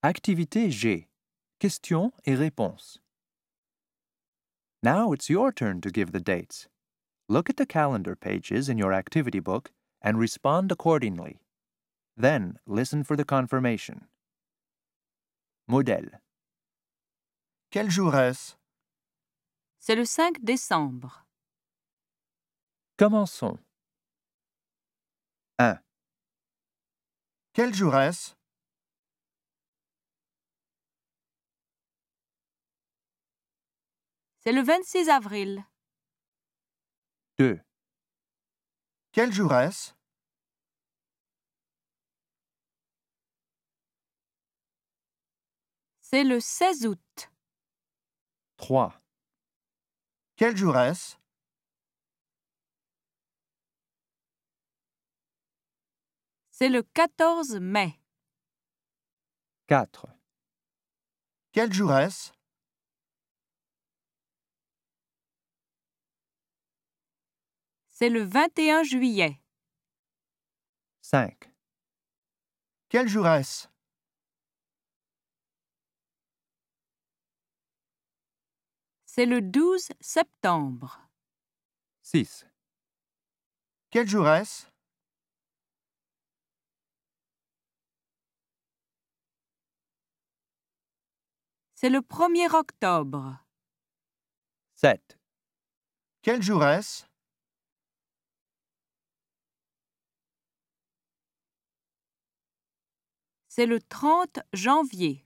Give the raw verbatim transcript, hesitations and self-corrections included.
Activité G. Questions et réponses. Now it's your turn to give the dates. Look at the calendar pages in your activity book and respond accordingly. Then listen for the confirmation. Modèle. Quel jour est-ce? C'est le cinq décembre. Commençons. un. Quel jour est-ce? C'est le vingt-six avril. deux. Quel jour est-ce? C'est le seize août. trois. Quel jour est-ce? C'est le quatorze mai. quatre. Quel jour est-ce? C'est le vingt et un juillet. cinq. Quel jour est-ce? C'est le douze septembre. six. Quel jour est-ce? C'est le premier octobre. sept. Quel jour est-ce? C'est le trente janvier.